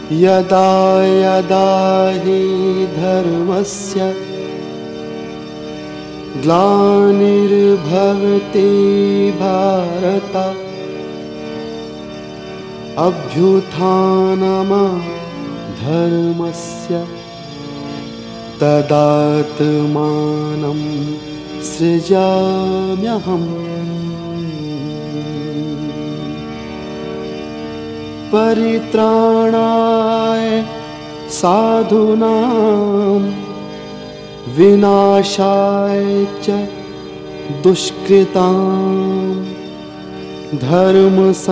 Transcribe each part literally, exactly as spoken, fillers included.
यदा यदा हि धर्मस्य ग्लानिर्भवति भारत अभ्युत्थानमधर्मस्य तदात्मानं सृजाम्यहम्। परित्राणाय साधूनां विनाशाय च दुष्कृतां धर्म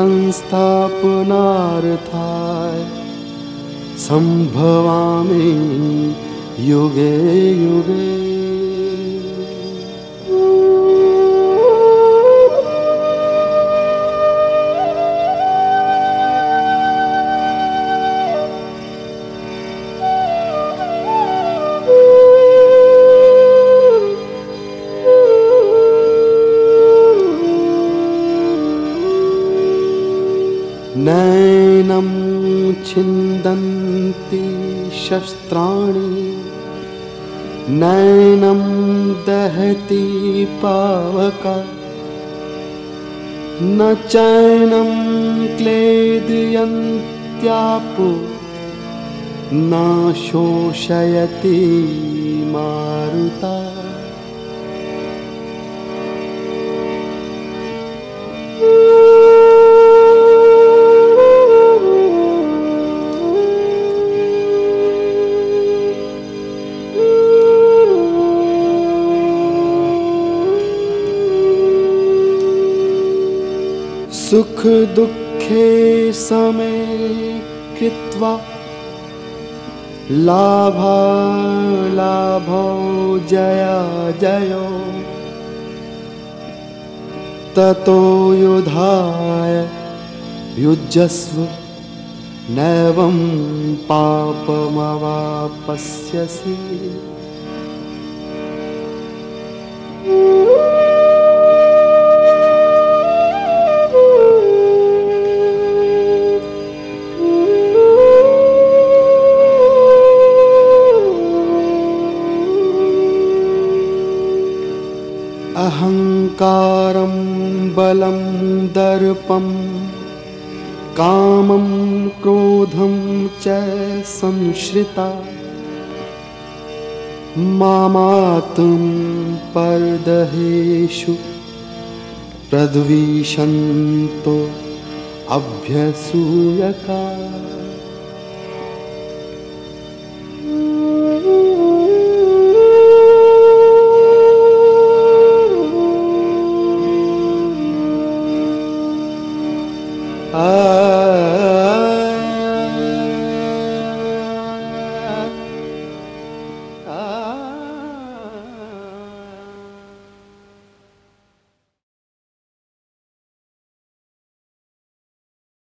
संस्थापनार्थाय संभवामि युगे युगे। नैनं छिन्दन्ति शस्त्राणि नैनं दहति पावकः न चैनं क्लेदयन्त्यापो न शोषयति मारुतः। सुख दुःखे समे कृत्वा लाभालाभौ जया जयो ततो युधाय युज्यस्व नैवं पापमवाप्स्यसि। अहंकारं बलं दर्पं कामं क्रोधं च संश्रिता मामात्म परदेहेषु प्रद्विषन्तो अभ्यसूयका।